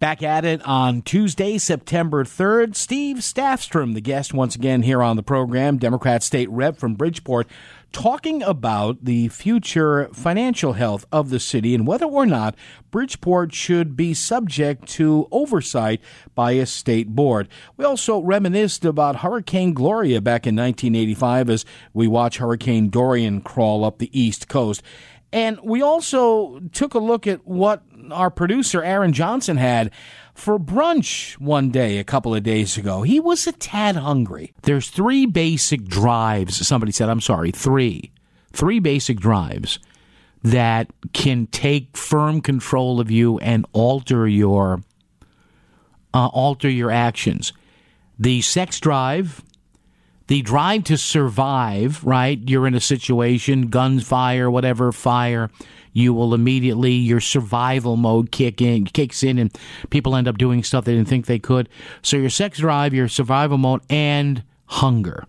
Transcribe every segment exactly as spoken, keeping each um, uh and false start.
Back at it on Tuesday, September third. Steve Staffstrom, the guest once again here on the program, Democrat state rep from Bridgeport, talking about the future financial health of the city and whether or not Bridgeport should be subject to oversight by a state board. We also reminisced about Hurricane Gloria back in nineteen eighty-five as we watch Hurricane Dorian crawl up the East Coast. And we also took a look at what our producer, Aaron Johnson, had for brunch one day a couple of days ago. He was a tad hungry. There's three basic drives, somebody said, I'm sorry, three. Three basic drives that can take firm control of you and alter your, uh, alter your actions. The sex drive, the drive to survive, right? You're in a situation, guns fire, whatever, fire. You will immediately, your survival mode kick in, kicks in, and people end up doing stuff they didn't think they could. So your sex drive, your survival mode, and hunger.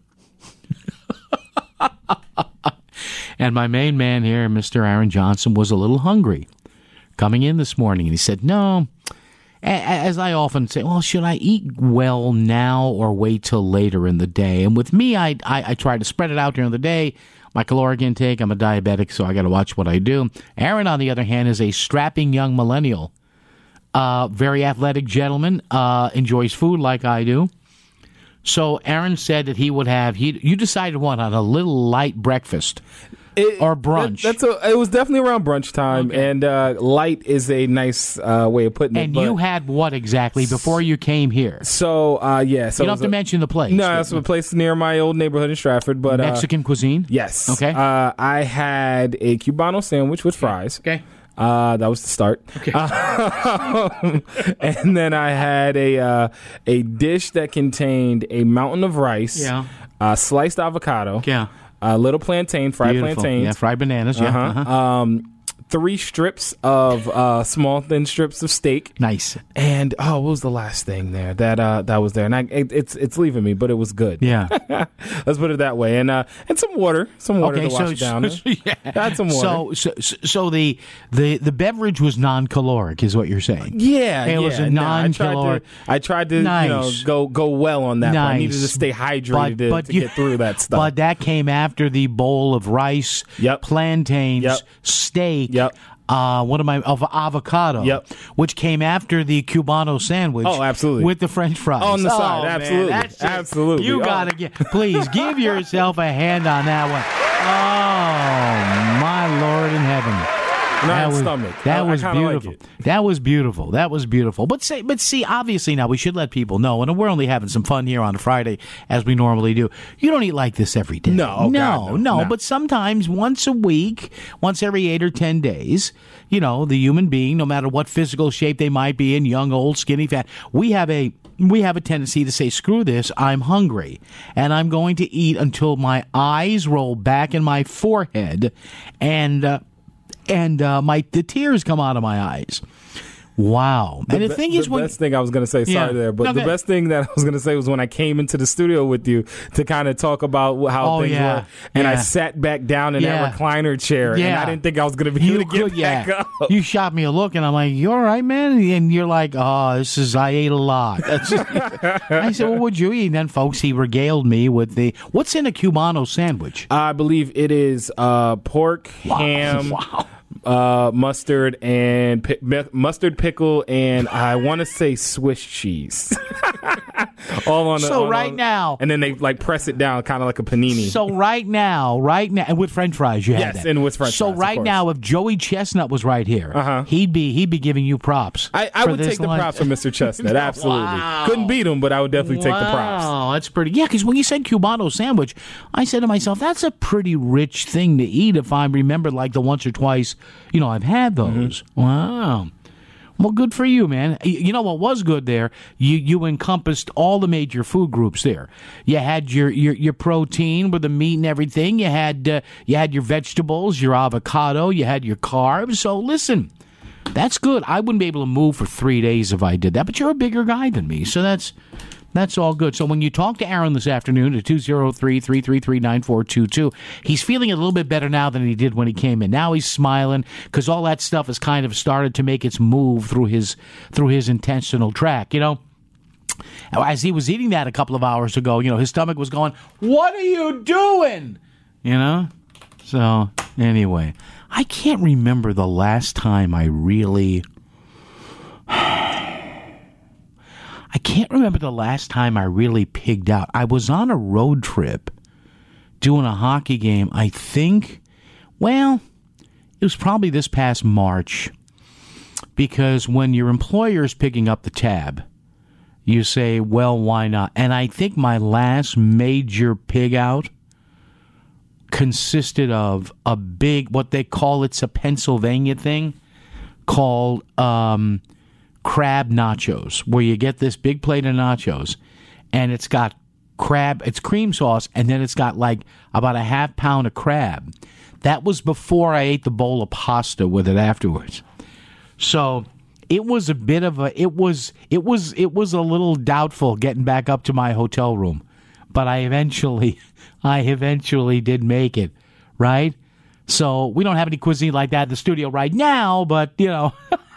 And my main man here, Mister Aaron Johnson, was a little hungry coming in this morning. And he said, no, as I often say, well, should I eat well now or wait till later in the day? And with me, I, I, I try to spread it out during the day. My caloric intake, I'm a diabetic, so I got to watch what I do. Aaron, on the other hand, is a strapping young millennial, uh, very athletic gentleman, uh, enjoys food like I do. So Aaron said that he would have, he, you decided what, on a little light breakfast. It, or brunch. That, that's a, it was definitely around brunch time, okay. and uh, light is a nice uh, way of putting and it. And you had what exactly before you came here? So, uh, yeah. So you don't have to a, mention the place. No, it's a place near my old neighborhood in Stratford. But Mexican uh, cuisine? Yes. Okay. Uh, I had a Cubano sandwich with fries. Okay. Uh, that was the start. Okay. Um, and then I had a uh, a dish that contained a mountain of rice, yeah. uh, sliced avocado, yeah. a little plantain, fried Beautiful. plantains. Yeah, fried bananas, yeah. Uh-huh. Uh-huh. Um, three strips of uh, small, thin strips of steak. Nice. And, oh, what was the last thing there that uh, that was there? And I, it, it's it's leaving me, but it was good. Yeah. Let's put it that way. And uh, and some water. Some water okay, to wash so, it down. So, yeah. Add some water. So, so, so the, the, the beverage was non-caloric, is what you're saying? Yeah. It yeah. was a no, non-caloric. I tried to, I tried to nice. you know, go go well on that. Nice. But I needed to stay hydrated but, to, but to you, get through that stuff. But that came after the bowl of rice, yep. plantains, yep. steak. Yep. Uh, what am I of avocado? Yep. Which came after the Cubano sandwich. Oh, absolutely. With the French fries on the oh, side, man, absolutely, that's just, absolutely. You oh. gotta get. Please give yourself a hand on that one. Oh my Lord in heaven. That was, stomach. That I, was I beautiful. like it. That was beautiful. That was beautiful. But say, but see, obviously now we should let people know, and we're only having some fun here on a Friday as we normally do. You don't eat like this every day. No, oh no, God, no, no, no. But sometimes, once a week, once every eight or ten days, you know, the human being, no matter what physical shape they might be in, young, old, skinny, fat, we have a we have a tendency to say, screw this, I'm hungry, and I'm going to eat until my eyes roll back in my forehead, and. Uh, And uh, my the tears come out of my eyes. Wow. The and the be- thing the is, when, best thing I was going to say, sorry Yeah. there, but No, the go best thing that I was going to say was when I came into the studio with you to kind of talk about how Oh, things yeah. were, and Yeah. I sat back down in Yeah. that recliner chair, and Yeah. I didn't think I was going to be you able to get could, back yeah. up. You shot me a look, and I'm like, you all right, man? And you're like, oh, this is, I ate a lot. That's just, I said, well, what'd you eat? And then, folks, he regaled me with the, what's in a Cubano sandwich? I believe it is uh, pork, Wow. ham, Wow. uh, mustard, and pi- mi- mustard pickle, and I want to say Swiss cheese. All on. So on, right on, now, and then they like press it down, kind of like a panini. So right now, right now, and with French fries, you had Yes, that. and with French so fries, of right course. now, if Joey Chestnut was right here, Uh-huh. he'd be he'd be giving you props. I, I for would this take the lunch. props from Mister Chestnut. Absolutely, Wow. couldn't beat him, but I would definitely take the props. Wow, that's pretty. Yeah, because when you said Cubano sandwich, I said to myself, that's a pretty rich thing to eat. If I remember, like the once or twice, you know, I've had those. Mm-hmm. Wow. Well, good for you, man. You know what was good there? You you encompassed all the major food groups there. You had your your, your protein with the meat and everything. You had uh, you had your vegetables, your avocado. You had your carbs. So listen, that's good. I wouldn't be able to move for three days if I did that. But you're a bigger guy than me, so that's That's all good. So when you talk to Aaron this afternoon at two oh three, three three three, nine four two two, he's feeling a little bit better now than he did when he came in. Now he's smiling because all that stuff has kind of started to make its move through his through his intestinal tract, you know. As he was eating that a couple of hours ago, you know, his stomach was going, "What are you doing?" You know? So, anyway, I can't remember the last time I really... I can't remember the last time I really pigged out. I was on a road trip doing a hockey game. I think, well, it was probably this past March, because when your employer is picking up the tab, you say, well, why not? And I think my last major pig out consisted of a big, what they call, it's a Pennsylvania thing, called... Um, crab nachos, where you get this big plate of nachos and it's got crab, it's cream sauce, and then it's got like about a half pound of crab. That was before I ate the bowl of pasta with it afterwards. So it was a bit of a, it was, it was, it was a little doubtful getting back up to my hotel room, but I eventually, I eventually did make it, right? So we don't have any cuisine like that in the studio right now, but you know,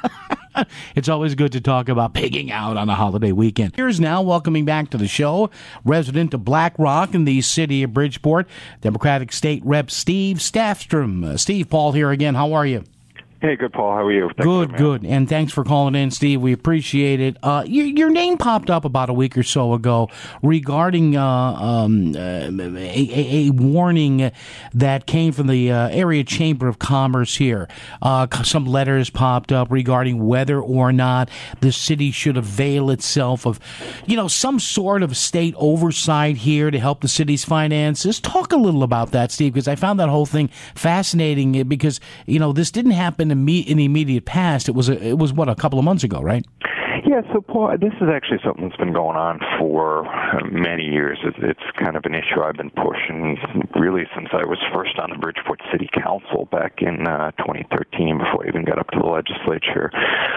it's always good to talk about pigging out on a holiday weekend. Here's now, welcoming back to the show, resident of Black Rock in the city of Bridgeport, Democratic State Rep Steve Staffstrom. Uh, Steve, Paul here again. How are you? Hey, good, Paul. How are you? Thanks good, good. And thanks for calling in, Steve. We appreciate it. Uh, your, your name popped up about a week or so ago regarding uh, um, uh, a, a, a warning that came from the uh, Area Chamber of Commerce here. Uh, some letters popped up regarding whether or not the city should avail itself of, you know, some sort of state oversight here to help the city's finances. Talk a little about that, Steve, because I found that whole thing fascinating because, you know, this didn't happen in the immediate past. It was, a, it was what, a couple of months ago, right? Yeah, so Paul, this is actually something that's been going on for many years. It's, it's kind of an issue I've been pushing really since I was first on the Bridgeport City Council back in uh, twenty thirteen, before I even got up to the legislature.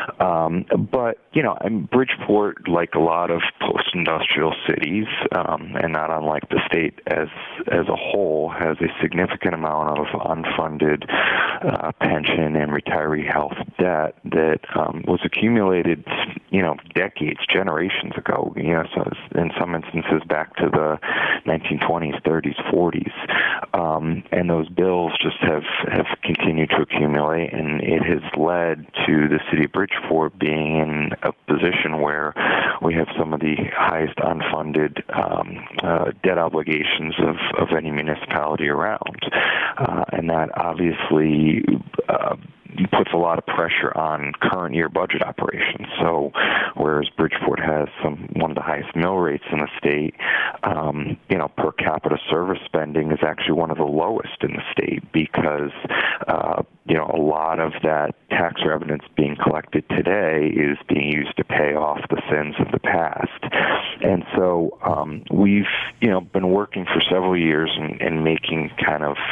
Um, but, you know, I'm Bridgeport, like a lot of post-industrial cities, um, and not unlike the state as as a whole, has a significant amount of unfunded uh, pension and retiree health debt that um, was accumulated, you know, decades, generations ago, you know, so in some instances back to the nineteen twenties, thirties, forties. Um, and those bills just have, have continued to accumulate, and it has led to the city of Bridgeport being in a position where we have some of the highest unfunded um, uh, debt obligations of, of any municipality around. Uh, and that obviously uh, puts a lot of pressure on current year budget operations. So whereas Bridgeport has some one of the highest mill rates in the state, um, you know, per capita service spending is actually one of the lowest in the state because, uh, you know, a lot of that tax revenue that's being collected today is being used to pay off the sins of the past. And so um, we've, you know, been working for several years and, and making kind of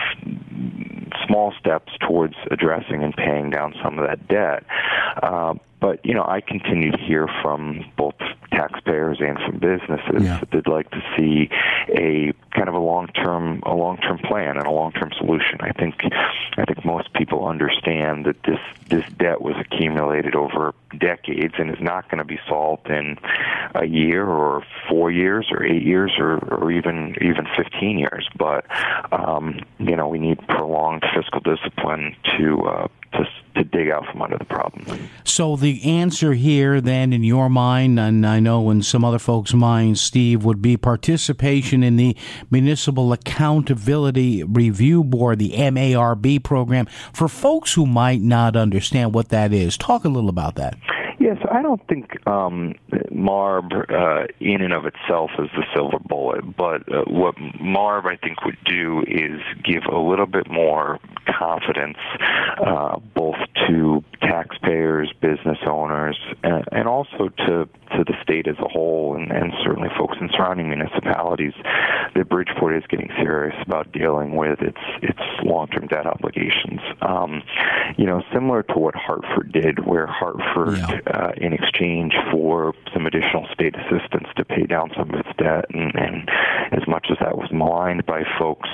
small steps towards addressing and paying down some of that debt. Uh, but, you know, I continue to hear from both taxpayers and from businesses yeah. that they'd like to see a kind of a long-term a long-term plan and a long-term solution. I think I think most people understand that this this debt was accumulated over decades and is not going to be solved in a year or four years or eight years or, or even even fifteen years. But um, you know, we need prolonged fiscal discipline to uh, to to dig out from under the problem. So the answer here, then, in your mind, and I know in some other folks' minds, Steve, would be participation in the Municipal Accountability Review Board, the M A R B program. For folks who might not understand what that is, talk a little about that. Yes, I don't think um, MARB uh, in and of itself is the silver bullet, but uh, what MARB I think would do is give a little bit more confidence uh, both to taxpayers, business owners, and, and also to to the state as a whole, and, and certainly folks in surrounding municipalities, that Bridgeport is getting serious about dealing with its its long-term debt obligations. Um, you know, similar to what Hartford did, where Hartford, yeah. uh, in exchange for some additional state assistance to pay down some of its debt, and, and as much as that was maligned by folks,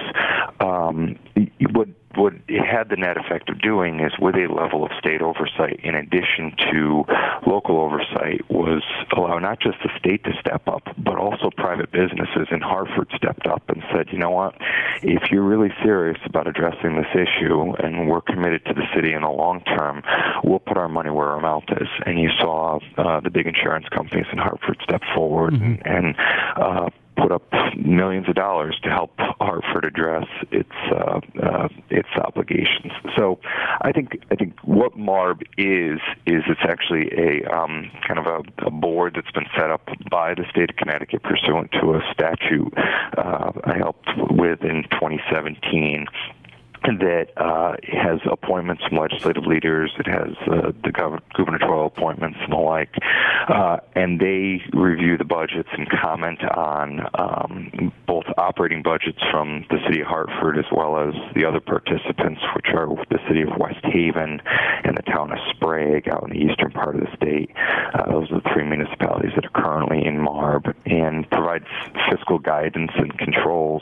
um, what what it had the net effect of doing is, with a level of state oversight in addition to local oversight, was allow not just the state to step up, but also private businesses. And Hartford stepped up and said, you know what, if you're really serious about addressing this issue and we're committed to the city in the long term, we'll put our money where our mouth is. And you saw uh, the big insurance companies in Hartford step forward mm-hmm. and, and uh, put up millions of dollars to help Hartford address its uh, uh, its obligations. So, I think I think what MARB is is it's actually a um, kind of a, a board that's been set up by the state of Connecticut pursuant to a statute uh, I helped with in twenty seventeen. That uh, has appointments from legislative leaders. It has uh, the gov- gubernatorial appointments and the like, uh, and they review the budgets and comment on um, both operating budgets from the city of Hartford as well as the other participants, which are the city of West Haven and the town of Sprague out in the eastern part of the state. Uh, those are the three municipalities that are currently in MARB, and provides fiscal guidance and controls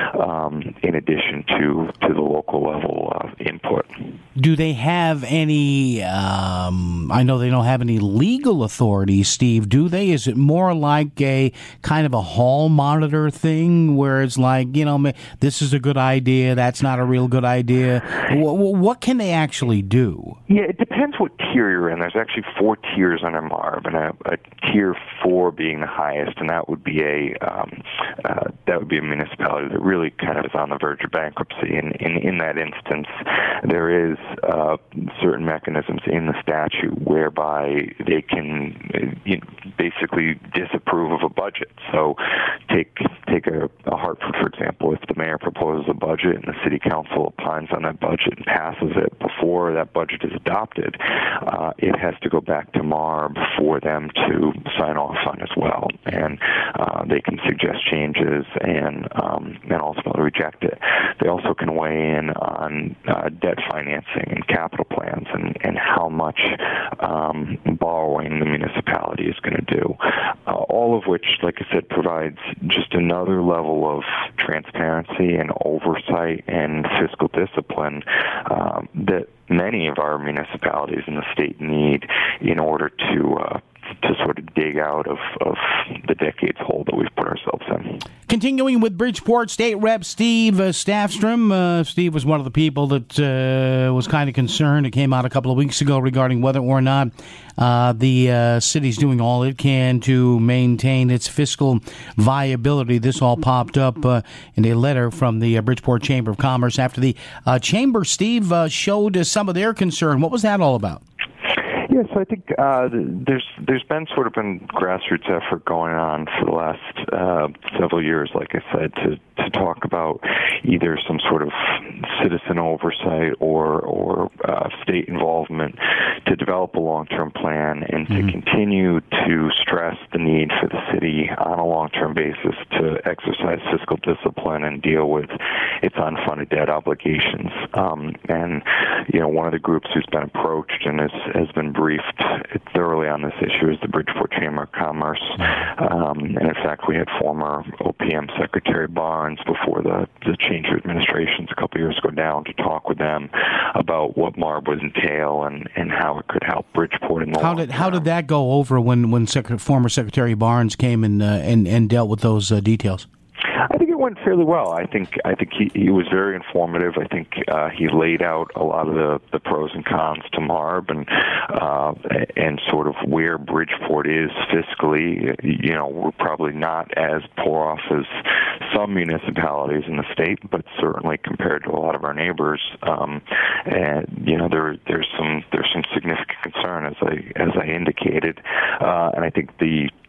um, in addition to, to the local level of input. Do they have any, um, I know they don't have any legal authority, Steve, do they? Is it more like a kind of a hall monitor thing where it's like, you know, this is a good idea, that's not a real good idea? What, what can they actually do? Yeah, it depends what tier you're in. There's actually four tiers under MARB, and a, a tier four being the highest, and that would be a um, uh, that would be a municipality that really kind of is on the verge of bankruptcy. And in, in that instance, there is uh, certain mechanisms in the statute whereby they can uh, you know, basically disapprove of a budget. So, take take a, a Hartford, for example. If the mayor proposes a budget and the city council opines on that budget and passes it before that budget is adopted, uh, it has to go back to MARB for them to sign off on as well, and uh, they can suggest changes and um, and ultimately reject it. They also can weigh in on uh, debt financing and capital plans and, and how much um, borrowing the municipality is going to do, uh, all of which, like I said, provides just another level of transparency and oversight and fiscal discipline um, that many of our municipalities in the state need in order to uh, to sort of dig out of, of the decade's hole that we've put ourselves in. Continuing with Bridgeport State Rep Steve uh, Staffstrom. Uh, Steve was one of the people that uh, was kind of concerned. It came out a couple of weeks ago regarding whether or not uh, the uh, city's doing all it can to maintain its fiscal viability. This all popped up uh, in a letter from the uh, Bridgeport Chamber of Commerce after the uh, Chamber, Steve, uh, showed uh, some of their concern. What was that all about? Yes, I think uh, there's there's been sort of a grassroots effort going on for the last uh, several years, like I said, to, to talk about either some sort of citizen oversight or or uh, state involvement to develop a long-term plan and mm-hmm. to continue to stress the need for the city on a long-term basis to exercise fiscal discipline and deal with its unfunded debt obligations. Um, and, you know, one of the groups who's been approached and has, has been briefed thoroughly on this issue is the Bridgeport Chamber of Commerce. Um, and in fact, we had former O P M Secretary Barnes before the, the change of administrations a couple years ago down to talk with them about what MARB would entail and, and how it could help Bridgeport in the how long did term. How did that go over when, when Sec- former Secretary Barnes came and, uh, and, and dealt with those uh, details? I think it went fairly well. I think I think he, he was very informative. I think uh, he laid out a lot of the, the pros and cons to MARB and uh, and sort of where Bridgeport is fiscally. You know, we're probably not as poor off as some municipalities in the state, but certainly compared to a lot of our neighbors, um, and you know, there there's some there's some significant concern as I as I indicated, uh, and I think the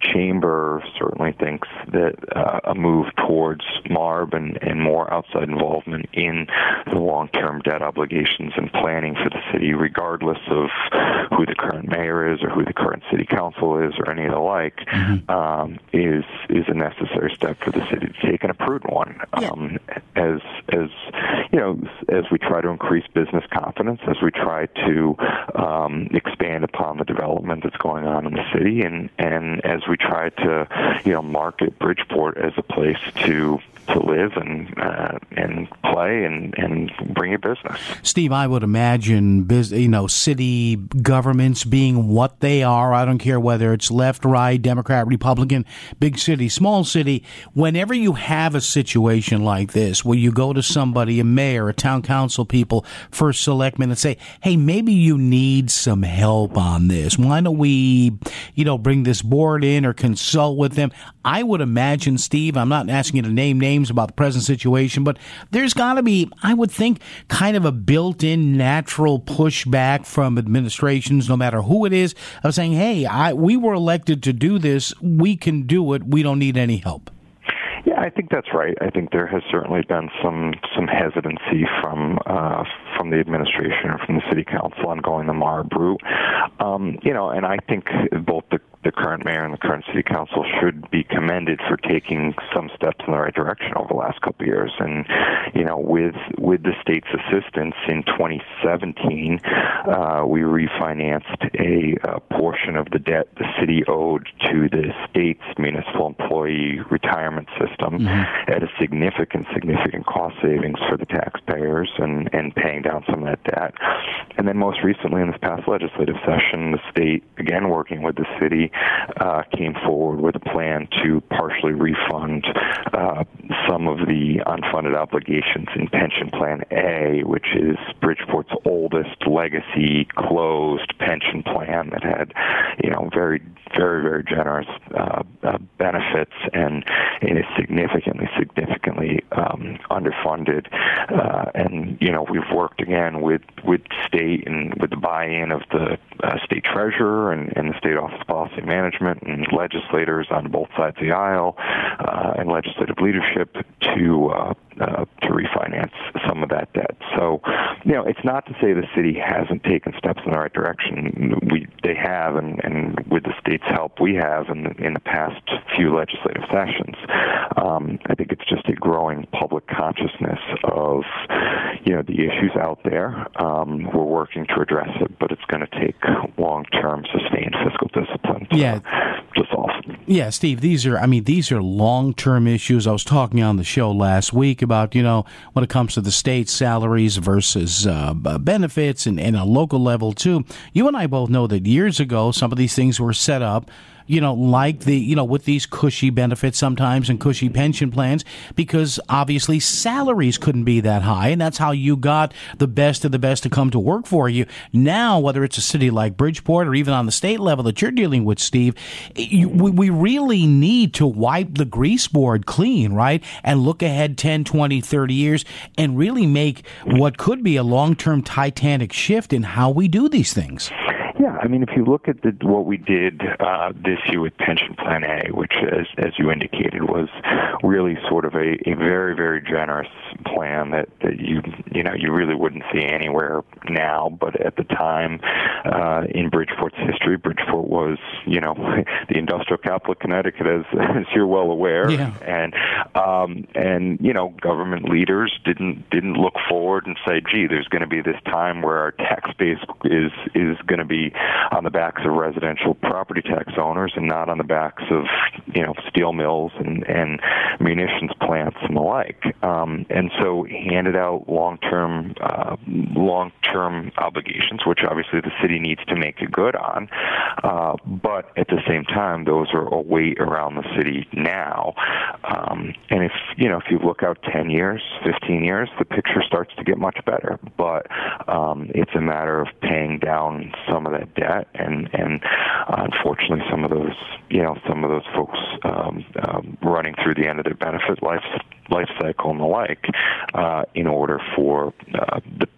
chamber certainly thinks that uh, a move towards MARB and, and more outside involvement in the long-term debt obligations and planning for the city, regardless of who the current mayor is or who the current city council is or any of the like, mm-hmm. um, is is a necessary step for the city to take, and a prudent one. Yeah. Um, as as you know, as we try to increase business confidence, as we try to um, expand upon the development that's going on in the city, and and as we try to you know market Bridgeport as a place to to live and uh, and play and, and bring a business. Steve, I would imagine, biz, you know, city governments being what they are. I don't care whether it's left, right, Democrat, Republican, big city, small city. Whenever you have a situation like this, where you go to somebody, a mayor, a town council people, first selectman, and say, "Hey, maybe you need some help on this. Why don't we, you know, bring this board in or consult with them?" I would imagine, Steve, I'm not asking you to name names about the present situation, but there's got to be, I would think, kind of a built-in natural pushback from administrations, no matter who it is, of saying, hey, I, we were elected to do this. We can do it. We don't need any help. Yeah, I think that's right. I think there has certainly been some some hesitancy from uh, from the administration or from the city council on going the MARB route. Um, you know, and I think both the the current mayor and the current city council should be commended for taking some steps in the right direction over the last couple of years. And, you know, with with the state's assistance in twenty seventeen, uh, we refinanced a, a portion of the debt the city owed to the state's municipal employee retirement system mm-hmm. at a significant, significant cost savings for the taxpayers and, and paying down some of that debt. And then most recently in this past legislative session, the state, again working with the city, Uh, came forward with a plan to partially refund uh, some of the unfunded obligations in Pension Plan A, which is Bridgeport's oldest legacy closed pension plan that had, you know, very, very, very generous uh, uh, benefits and, and is significantly, significantly um, underfunded. Uh, and, you know, we've worked again with, with state and with the buy-in of the uh, state treasurer and, and the state office of policy management and legislators on both sides of the aisle uh, and legislative leadership to uh, uh, to refinance some of that debt. So, you know, it's not to say the city hasn't taken steps in the right direction. We they have, and, and with the state's help, we have in the, in the past few legislative sessions. Um, I think it's just a growing public consciousness of, you know, the issues out there. Um, we're working to address it, but it's going to take long-term sustained fiscal discipline to, yeah. to solve. Yeah, Steve, these are, I mean, these are long-term issues. I was talking on the show last week about, you know, when it comes to the state salaries versus uh, benefits and, and a local level, too. You and I both know that years ago, some of these things were set up, you know, like the, you know, with these cushy benefits sometimes and cushy pension plans, because obviously salaries couldn't be that high. And that's how you got the best of the best to come to work for you. Now, whether it's a city like Bridgeport or even on the state level that you're dealing with, Steve, you, we, we really need to wipe the grease board clean, right? And look ahead ten, twenty, thirty years and really make what could be a long-term titanic shift in how we do these things. Yeah, I mean, if you look at the, what we did uh, this year with Pension Plan A, which, as, as you indicated, was really sort of a, a very, very generous plan that, that you you know you really wouldn't see anywhere now. But at the time, uh, in Bridgeport's history, Bridgeport was, you know, the industrial capital of Connecticut, as, as you're well aware. Yeah. And um, and you know, government leaders didn't didn't look forward and say, gee, there's going to be this time where our tax base is is going to be on the backs of residential property tax owners and not on the backs of, you know, steel mills and, and munitions plants and the like. Um, and so handed out long-term uh, long-term obligations, which obviously the city needs to make a good on. Uh, but at the same time, those are a weight around the city now. Um, and if, you know, if you look out ten years, fifteen years, the picture starts to get much better. But um, it's a matter of paying down some of that debt, and and uh, unfortunately, some of those, you know, some of those folks um, um, running through the end of their benefit life life cycle and the like, uh, in order for uh, the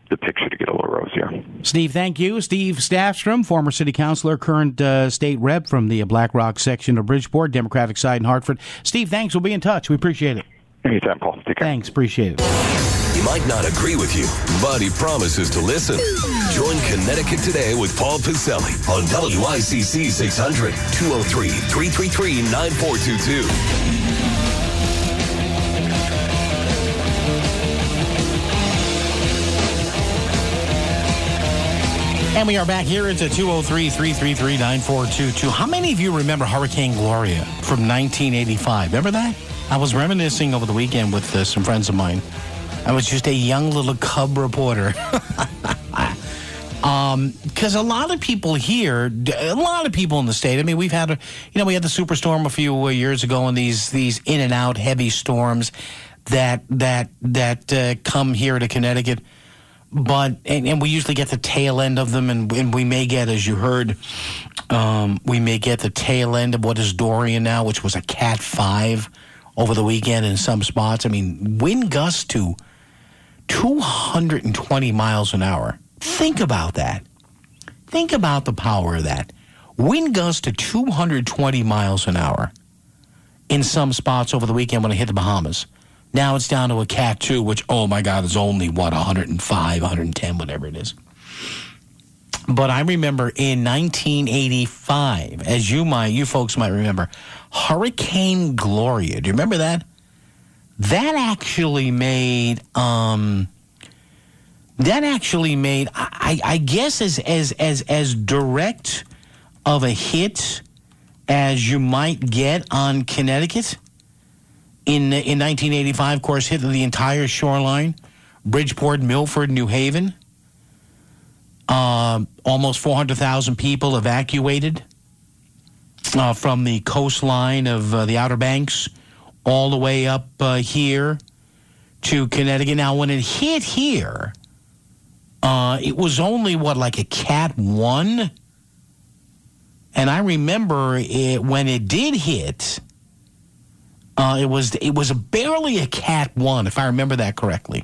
the picture to get a little rosier. Steve, thank you. Steve Staffstrom, former city councilor, current uh, state rep from the Black Rock section of Bridgeport, Democratic side in Hartford. Steve, thanks. We'll be in touch. We appreciate it. Anytime, Paul. Take care. Thanks. Appreciate it. He might not agree with you, but he promises to listen. Join Connecticut Today with Paul Pacelli on W I C C six hundred, two oh three, three three three, nine four two two. And we are back here. It's at two oh three, three three three, nine four two two. How many of you remember Hurricane Gloria from nineteen eighty-five? Remember that? I was reminiscing over the weekend with uh, some friends of mine. I was just a young little cub reporter. um, because a lot of people here, a lot of people in the state, I mean, we've had, a, you know, we had the superstorm a few uh, years ago, and these these in and out heavy storms that that that uh, come here to Connecticut. But and, and we usually get the tail end of them, and, and we may get, as you heard, um, we may get the tail end of what is Dorian now, which was a Cat five over the weekend in some spots. I mean, wind gusts to two hundred twenty miles an hour. Think about that. Think about the power of that. Wind gusts to two hundred twenty miles an hour in some spots over the weekend when it hit the Bahamas. Now it's down to a Cat two, which, oh my God, is only, what, one hundred five, one hundred ten, whatever it is. But I remember in nineteen eighty-five, as you might, you folks might remember, Hurricane Gloria. Do you remember that? That actually made, um, that actually made, I, I guess, as as as as direct of a hit as you might get on Connecticut. In in nineteen eighty-five, of course, hit the entire shoreline, Bridgeport, Milford, New Haven. Uh, almost four hundred thousand people evacuated uh, from the coastline of uh, the Outer Banks all the way up uh, here to Connecticut. Now, when it hit here, uh, it was only, what, like a Cat one? And I remember it, when it did hit... Uh, it was it was a barely a Cat one, if I remember that correctly.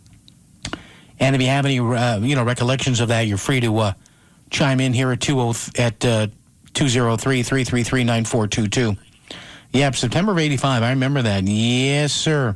And if you have any uh, you know recollections of that, you're free to uh, chime in here at two oh at uh, two oh three, three three three, nine four two two. Yep, September of eighty-five. I remember that. Yes, sir.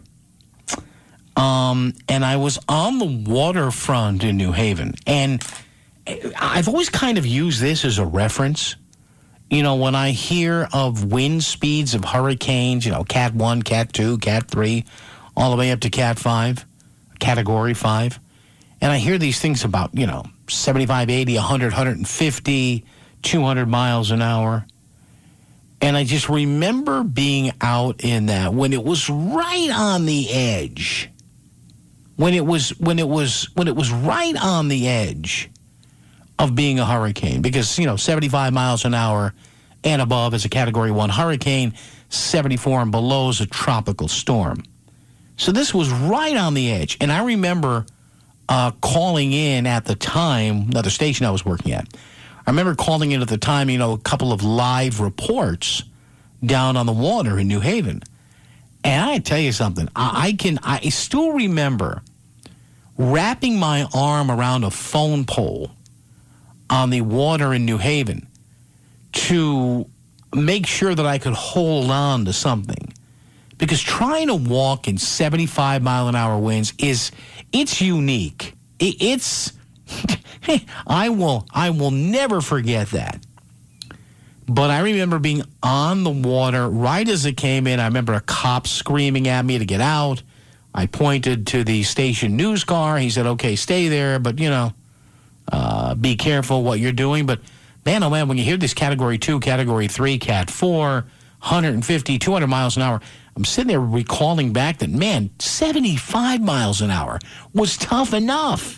Um, and I was on the waterfront in New Haven, and I've always kind of used this as a reference. You know, when I hear of wind speeds of hurricanes, you know, Cat one, Cat two, Cat three, all the way up to Cat five, Category five, and I hear these things about, you know, seventy-five, eighty, one hundred, one fifty, two hundred miles an hour. And I just remember being out in that when it was right on the edge. When it was when it was when it was right on the edge of being a hurricane, because, you know, seventy-five miles an hour and above is a Category one hurricane, seventy-four and below is a tropical storm. So this was right on the edge. And I remember uh, calling in at the time, another station I was working at. I remember calling in at the time, you know, a couple of live reports down on the water in New Haven. And I tell you something, I, I can, I still remember wrapping my arm around a phone pole on the water in New Haven to make sure that I could hold on to something. Because trying to walk in seventy-five mile an hour winds is, it's unique. It, it's, I will, I will never forget that. But I remember being on the water right as it came in. I remember a cop screaming at me to get out. I pointed to the station news car. He said, okay, stay there, but, you know, Uh, be careful what you're doing. But, man, oh, man, when you hear this Category two, Category three, Cat four, one fifty, two hundred miles an hour, I'm sitting there recalling back that, man, seventy-five miles an hour was tough enough.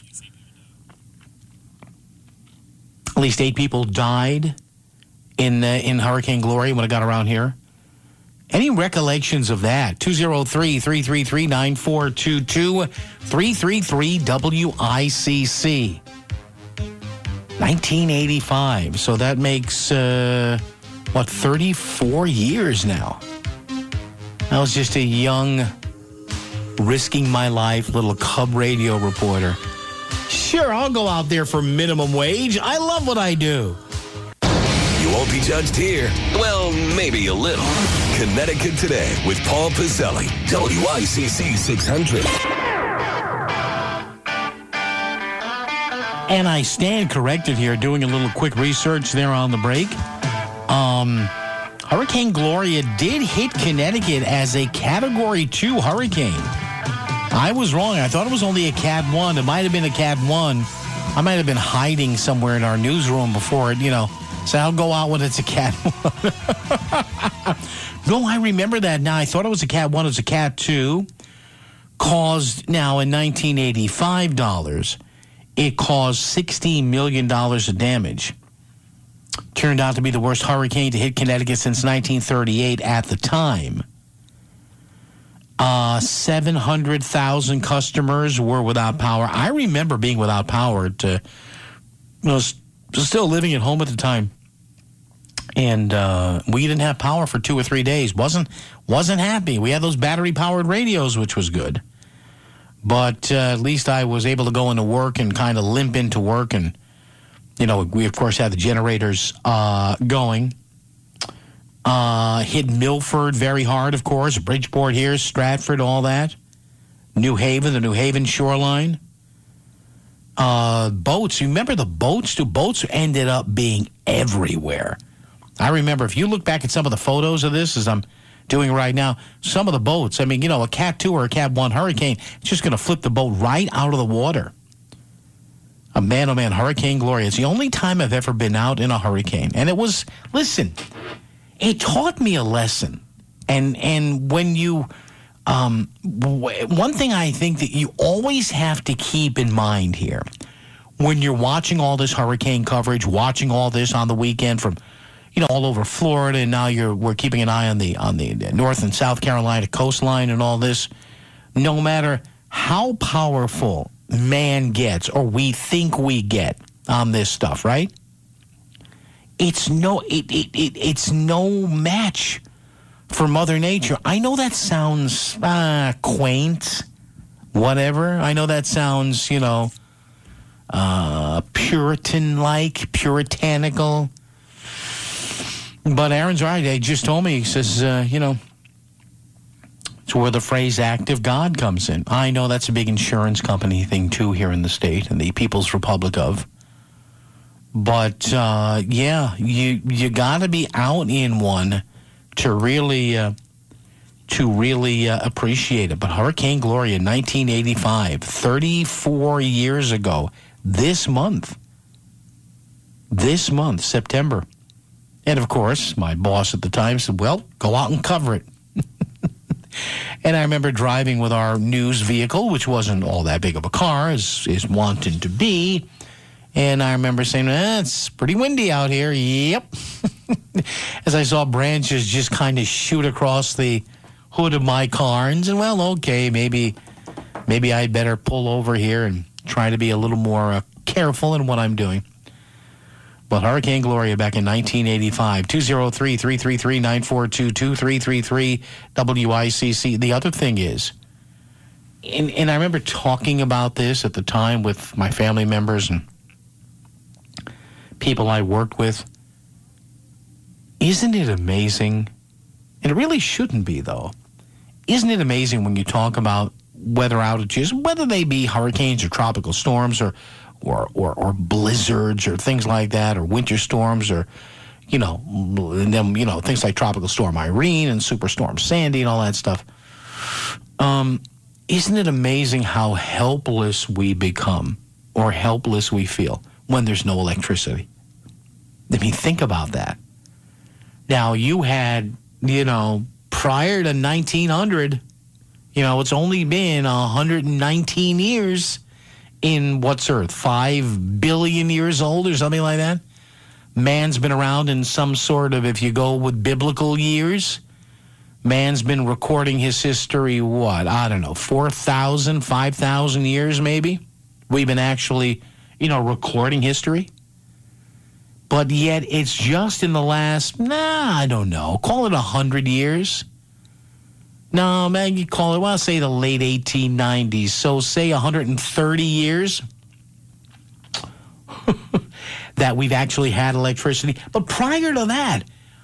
At least eight people died in, uh, in Hurricane Gloria when it got around here. Any recollections of that? two oh three, three three three, nine four two two, three three three W I C C. nineteen eighty-five. So that makes, uh, what, thirty-four years now. I was just a young, risking my life little cub radio reporter Sure, I'll go out there for minimum wage. I love what I do. You won't be judged here. Well, maybe a little. Connecticut Today with Paul Pizzelli, W I C C six hundred. And I stand corrected here, doing a little quick research there on the break. Um, Hurricane Gloria did hit Connecticut as a Category two hurricane. I was wrong. I thought it was only a Cat one. It might have been a Cat one. I might have been hiding somewhere in our newsroom before it, you know. So I'll go out when it's a Cat one. No, I remember that now. I thought it was a Cat one. It was a Cat two. Caused, now in nineteen eighty-five dollars, it caused sixteen million dollars of damage. Turned out to be the worst hurricane to hit Connecticut since nineteen thirty-eight at the time. Uh, seven hundred thousand customers were without power. I remember being without power. To, you know, still living at home at the time. And uh, we didn't have power for two or three days. Wasn't wasn't happy. We had those battery-powered radios, which was good. But uh, at least I was able to go into work and kind of limp into work. And, you know, we, of course, had the generators uh, going. Uh, hit Milford very hard, of course. Bridgeport here, Stratford, all that. New Haven, the New Haven shoreline. Uh, boats. You remember the boats? The boats ended up being everywhere. I remember, if you look back at some of the photos of this, as I'm doing right now, some of the boats, I mean, you know, a Cat two or a Cat one hurricane, it's just going to flip the boat right out of the water. A man, oh man, Hurricane Gloria. It's the only time I've ever been out in a hurricane. And it was, listen, it taught me a lesson. And and when you, um, w- one thing I think that you always have to keep in mind here, when you're watching all this hurricane coverage, watching all this on the weekend from, you know, all over Florida, and now you're we're keeping an eye on the on the North and South Carolina coastline and all this. No matter how powerful man gets, or we think we get on this stuff, right? It's no it, it, it it's no match for Mother Nature. I know that sounds uh, quaint, whatever. I know that sounds, you know, uh, Puritan-like, puritanical. But Aaron's right. He just told me, he says, uh, you know, it's where the phrase act of God comes in. I know that's a big insurance company thing, too, here in the state, in the People's Republic of. But, uh, yeah, you you got to be out in one to really, uh, to really uh, appreciate it. But Hurricane Gloria, nineteen eighty-five, thirty-four years ago, this month, this month, September. And, of course, my boss at the time said, well, go out and cover it. And I remember driving with our news vehicle, which wasn't all that big of a car, as is wanted to be. And I remember saying, eh, it's pretty windy out here. Yep. As I saw branches just kind of shoot across the hood of my car. And said, well, okay, maybe, maybe I'd better pull over here and try to be a little more uh, careful in what I'm doing. But Hurricane Gloria back in nineteen eighty-five, two oh three, three three three, nine four two two, three three three W I C C. The other thing is, and, and I remember talking about this at the time with my family members and people I worked with. Isn't it amazing? And it really shouldn't be, though. Isn't it amazing when you talk about weather outages, whether they be hurricanes or tropical storms or Or, or or blizzards or things like that, or winter storms, or, you know, and then, you know, things like Tropical Storm Irene and Superstorm Sandy and all that stuff. Um, isn't it amazing how helpless we become, or helpless we feel, when there's no electricity? I mean, think about that. Now, you had, you know, prior to nineteen hundred, you know, it's only been one hundred nineteen years in what's Earth, five billion years old or something like that. Man's been around in some sort of, if you go with biblical years, man's been recording his history, what, I don't know, four thousand, five thousand years maybe? We've been actually, you know, recording history. But yet it's just in the last, nah, I don't know, call it one hundred years. No, man, you call it, well, say the late eighteen nineties. So say one hundred thirty years. that we've actually had electricity. But prior to that,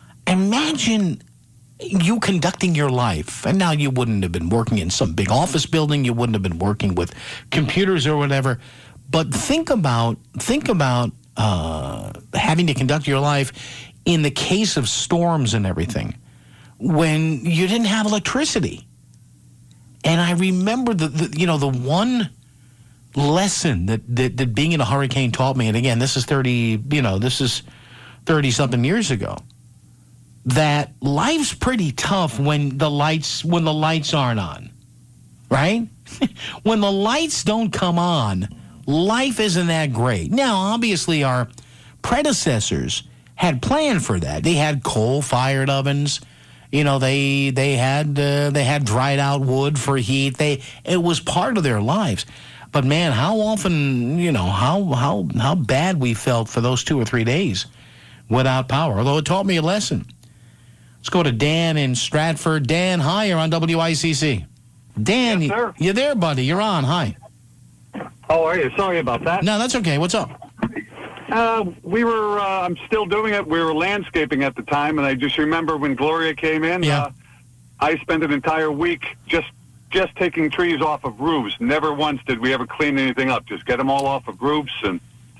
imagine you conducting your life. And now you wouldn't have been working in some big office building. You wouldn't have been working with computers or whatever. But think about, think about uh, having to conduct your life in the case of storms and everything when you didn't have electricity. And I remember the, the you know, the one lesson that, that, that being in a hurricane taught me, and again, this is thirty, you know, this is thirty-something years ago, that life's pretty tough when the lights, when the lights aren't on, right? When the lights don't come on, life isn't that great. Now, obviously, our predecessors had planned for that. They had coal-fired ovens. You know, they they had uh, they had dried out wood for heat. They it was part of their lives. But man, how often, you know, how how how bad we felt for those two or three days without power. Although it taught me a lesson. Let's go to Dan in Stratford. Dan, hi, you're on W I C C. Dan, Yes, sir. you there, buddy? You're on. Hi. How are you? Sorry about that. No, that's okay. What's up? Uh, we were, uh, I'm still doing it. We were landscaping at the time, and I just remember when Gloria came in, Yeah. uh, I spent an entire week just just taking trees off of roofs. Never once did we ever clean anything up. Just get them all off of roofs. And,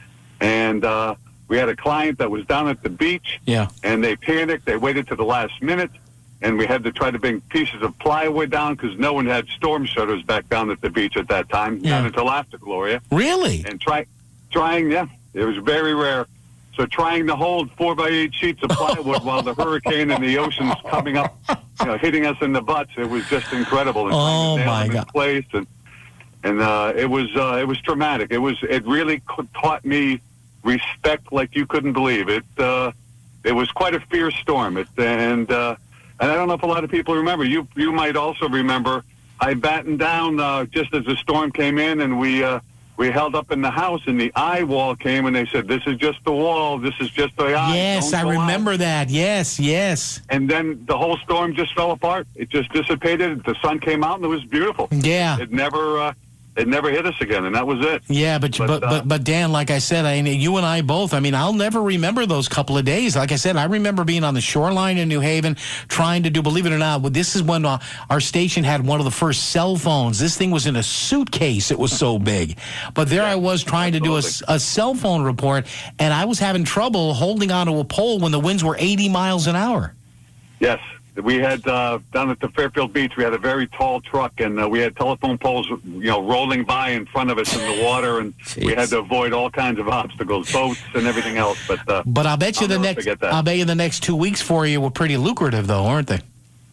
and uh, we had a client that was down at the beach, Yeah. and they panicked. They waited to the last minute, and we had to try to bring pieces of plywood down because no one had storm shutters back down at the beach at that time, Yeah. not until after Gloria. Really? And try, trying, yeah, it was very rare. So trying to hold four by eight sheets of plywood while the hurricane and the ocean's coming up, you know, hitting us in the butts, it was just incredible. And Oh, trying to nail my them God. in place, and and uh, it was uh, it was traumatic. It was it really co- taught me respect like you couldn't believe. It uh, it was quite a fierce storm. It and uh, and I don't know if a lot of people remember. You you might also remember. I battened down uh, just as the storm came in, and we. Uh, We held up in the house, and the eye wall came, and they said, "This is just the wall. This is just the eye." Yes, Don't I go out." remember that. Yes, yes. And then the whole storm just fell apart. It just dissipated. The sun came out, and it was beautiful. Yeah. It never, uh, it never hit us again, and that was it. Yeah, but but But, but, uh, but Dan, like I said, I you and I both. I mean, I'll never remember those couple of days. Like I said, I remember being on the shoreline in New Haven, trying to do. Believe it or not, this is when uh, our station had one of the first cell phones. This thing was in a suitcase. It was so big, but there I was trying to do a, a cell phone report, and I was having trouble holding onto a pole when the winds were eighty miles an hour. Yes. We had, uh, down at the Fairfield Beach, we had a very tall truck, and uh, we had telephone poles, you know, rolling by in front of us in the water, and we had to avoid all kinds of obstacles, boats and everything else. But uh, But I'll bet you I'll the never next. forget that. I'll bet you the next two weeks for you were pretty lucrative, though, aren't they?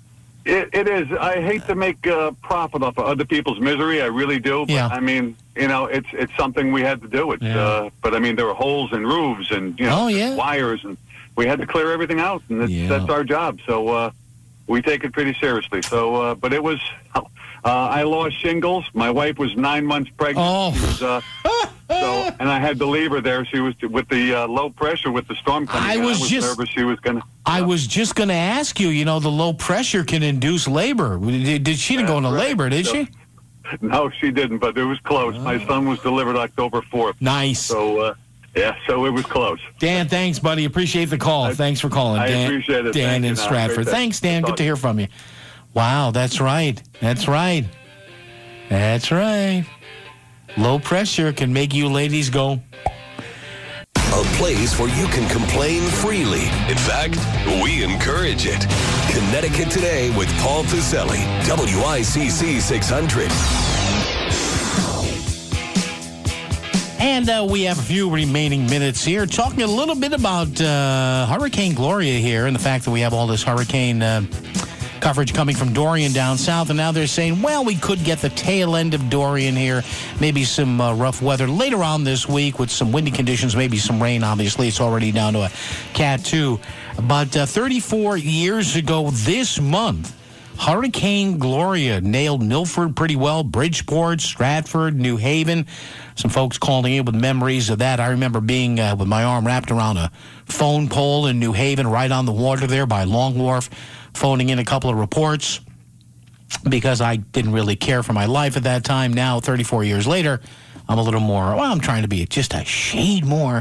It, it is. I hate to make uh, profit off of other people's misery. I really do. But, Yeah. I mean, you know, it's it's something we had to do. It. Yeah. Uh, but I mean, there were holes in roofs and you know Oh, yeah. wires, and we had to clear everything out, and it's, Yeah. that's our job. So uh, we take it pretty seriously. So, uh, but it was. Uh, I lost shingles. My wife was nine months pregnant. Oh. She was, uh, so, and I had to leave her there. She was with the uh, low pressure with the storm coming I in. was I was just- nervous she was going to. I was just going to ask you, you know, the low pressure can induce labor. Did, did she didn't go into That's right. labor, did So- she? No, she didn't, but it was close. My son was delivered October fourth. Nice. So, uh, yeah, so it was close. Dan, thanks, buddy. Appreciate the call. I- thanks for calling. I Dan, appreciate it. Dan Thank you, in now. Stratford. Great day. Thanks, Dan. Good Good to hear from you. Wow, that's right. That's right. That's right. Low pressure can make you ladies go. A place where you can complain freely. In fact, we encourage it. Connecticut Today with Paul Piselli, W I C C six hundred. And uh, we have a few remaining minutes here, talking a little bit about uh, Hurricane Gloria here and the fact that we have all this hurricane uh, coverage coming from Dorian down south. And now they're saying, well, we could get the tail end of Dorian here, maybe some uh, rough weather later on this week with some windy conditions, maybe some rain. Obviously, it's already down to a Cat two. But uh, thirty-four years ago this month, Hurricane Gloria nailed Milford pretty well, Bridgeport, Stratford, New Haven. Some folks calling in with memories of that. I remember being uh, with my arm wrapped around a phone pole in New Haven, right on the water there by Long Wharf, phoning in a couple of reports because I didn't really care for my life at that time. Now, thirty-four years later, I'm a little more, well, I'm trying to be just a shade more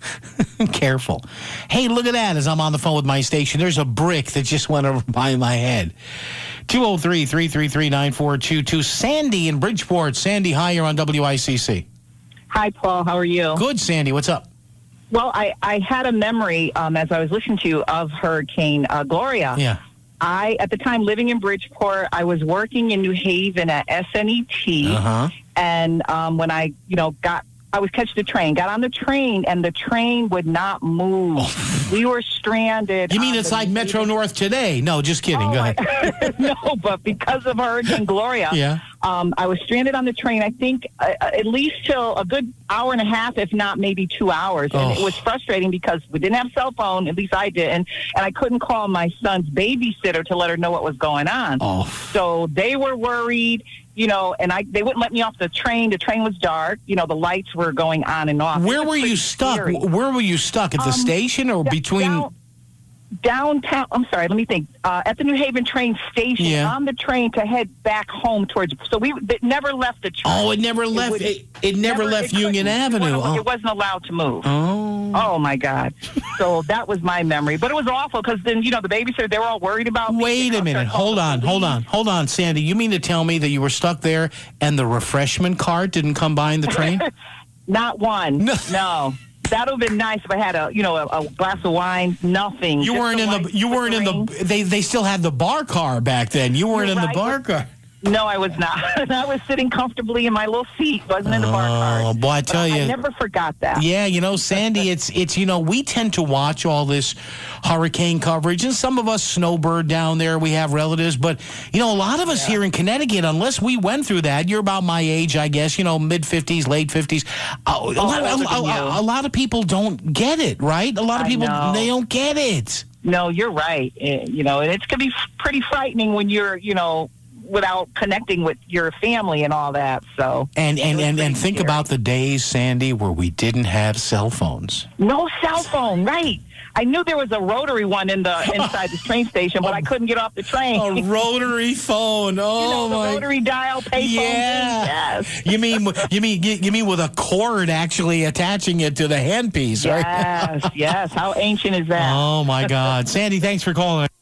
careful. Hey, look at that as I'm on the phone with my station. There's a brick that just went over by my head. two oh three, three three three, nine four two two. Sandy in Bridgeport. Sandy, hi, you're on W I C C. Hi, Paul. How are you? Good, Sandy. What's up? Well, I, I had a memory um, as I was listening to you of Hurricane uh, Gloria. Yeah. I, at the time, living in Bridgeport, I was working in New Haven at S N E T. Uh-huh. And um, when I, you know, got, I was catching the train, got on the train, and the train would not move. Oh. We were stranded. You mean on it's the like Metro Haven- North today? No, just kidding. Oh, Go ahead. I- no, but because of Hurricane Gloria, Yeah. um, I was stranded on the train, I think, uh, at least till a good hour and a half, if not maybe two hours. And Oh. it was frustrating because we didn't have cell phone, at least I didn't, and I couldn't call my son's babysitter to let her know what was going on. Oh. So they were worried, you know, and I they wouldn't let me off the train. The train was dark. You know, the lights were going on and off. Where It was were you pretty stuck? scary. Where were you stuck? At the Um, station or Da- between? down- downtown. I'm sorry. Let me think. Uh, at the New Haven train station, Yeah. on the train to head back home towards. So we it never left the train. Oh, it never left. would- It, it never, left it Union couldn't. Avenue. It wasn't, Oh. it wasn't allowed to move. Oh. Oh my God! So that was my memory, but it was awful because then you know the babysitter they were all worried about me. Wait They a minute. called Hold the on. Hold police. on. Hold on, Sandy. You mean to tell me that you were stuck there and the refreshment cart didn't come by in the train? Not one. No. No. That would have been nice if I had a you know a, a glass of wine. Nothing. You Just weren't in wine the. You weren't in rain. the. They they still had the bar car back then. You weren't You're in the right. bar car. No, I was not. I was sitting comfortably in my little seat. Wasn't in the bar car. Oh, boy, I But tell I, you. I never forgot that. Yeah, you know, Sandy, it's it's you know, we tend to watch all this hurricane coverage, and some of us snowbird down there. We have relatives, but you know, a lot of us here in Connecticut, unless we went through that, you're about my age, I guess. You know, mid fifties, late fifties. A, a, lot, older a, than you. a, a lot of people don't get it, right? A lot of I people know. they don't get it. No, you're right. Eh, You know, and it's going to be f- pretty frightening when you're, you know, without connecting with your family and all that. So And and It was and, and pretty think scary. about the days, Sandy, where we didn't have cell phones. no cell phone, right? I knew there was a rotary one in the inside the train station, but I couldn't get off the train. A rotary phone. Oh you know, the my. rotary dial payphone. Yeah. Thing. Yes. You mean you mean you mean with a cord actually attaching it to the handpiece, right? Yes, yes. How ancient is that? Oh my God, Sandy, thanks for calling.